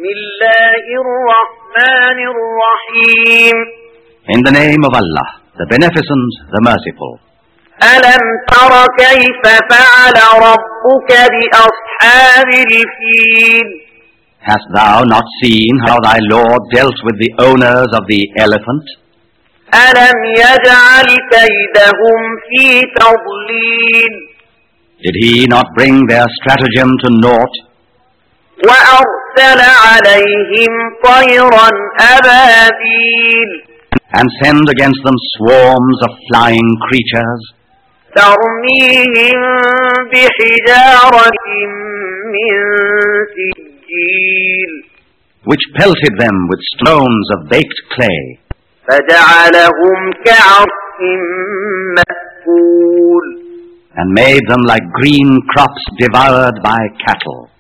الله الرحمن الرحيم. In the name of Allah, the Beneficent, the Merciful. ألم تر كيف فعل ربك بأصحاب الفيل؟ Hast thou not seen how thy Lord dealt with the owners of the elephant? ألم يجعل كيدهم في تضليل؟ Did he not bring their stratagem to naught? وأرسل عليهم طيرا أبابيل And send against them swarms of flying creatures, ترميهم بحجارة من سجيل which pelted them with stones of baked clay, فجعلهم كعصف مأكول. and made them like green crops devoured by cattle.